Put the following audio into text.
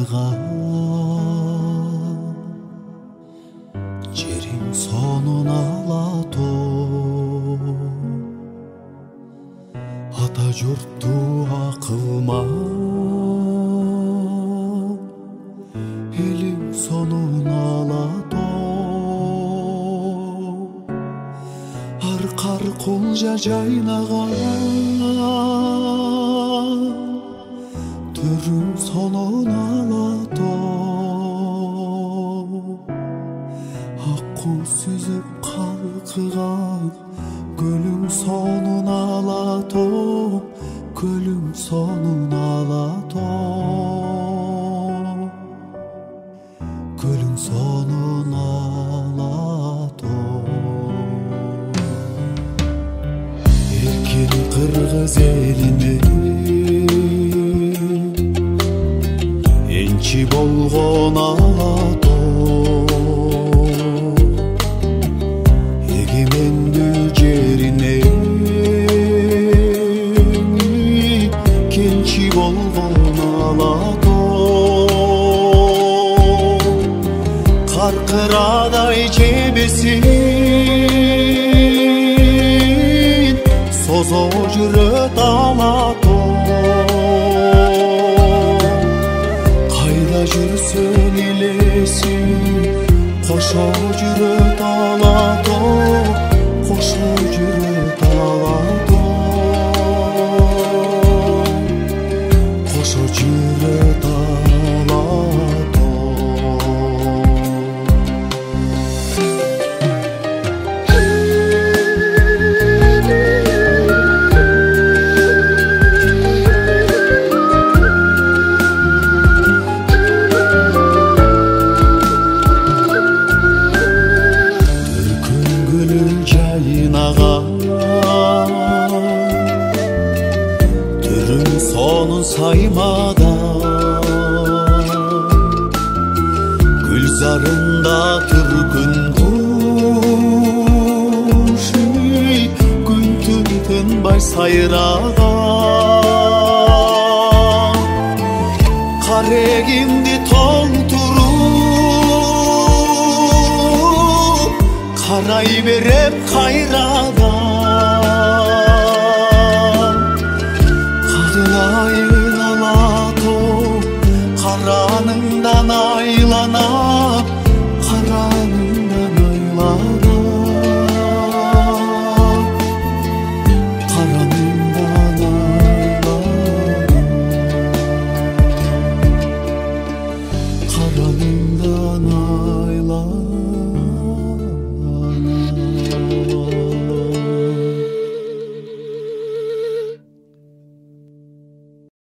жерің сонун алатоо ата журтту акылма элиң сонун алатоо аркар кулжа жайнаган төрүң сонун алатоо акку сүзүп калкыган көлүң сонун алатоо көлүң сонун алатоо көлүң сонун алатоо эркин кыргыз элине энчи болгон алатоо эгемендүү жерине кенчи болгон алатоо каркырадай жебесин созо жүрөт алатоо кайда жүрсөң элесиң кошо жүрөт алатоо кошо жүрөт алатоо кошо жүрөт алатоо түрүң сонун саймада гүлзарында түркүн куш күн түн тынбай сайраган карегимди толтуруп карай берем кайрадан